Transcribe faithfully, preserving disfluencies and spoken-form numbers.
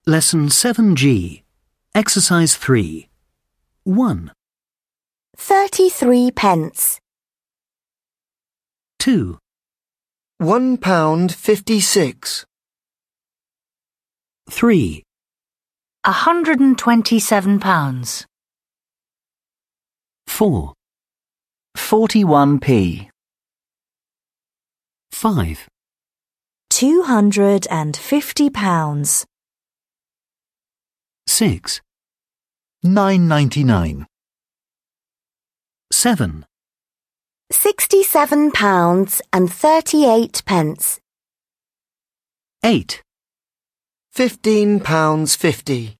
Lesson seven G. Exercise three. one, Thirty-three pence. two, One pound fifty-six. three, A hundred and twenty-seven pounds. four, Forty-one p. five, Two hundred and fifty pounds. six, Nine ninety-nine. seven, Sixty-seven pounds and thirty-eight pence. eight, Fifteen pounds fifty.